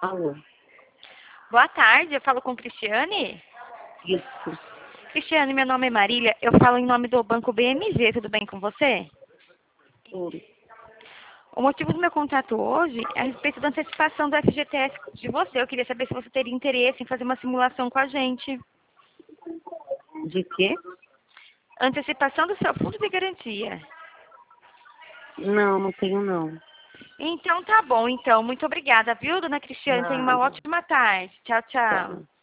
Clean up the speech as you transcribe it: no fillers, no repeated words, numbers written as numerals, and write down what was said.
Alô? Boa tarde, eu falo com Cristiane. Isso. Cristiane, meu nome é Marília, eu falo em nome do Banco BMG, tudo bem com você? Tudo. O motivo do meu contato hoje é a respeito da antecipação do FGTS de você. Eu queria saber se você teria interesse em fazer uma simulação com a gente. De quê? Antecipação do seu fundo de garantia. Não, não tenho não. Então tá bom, então. Muito obrigada, viu, dona Cristiane? Tenha uma Nada. ótima tarde. Tchau, tchau. Tá.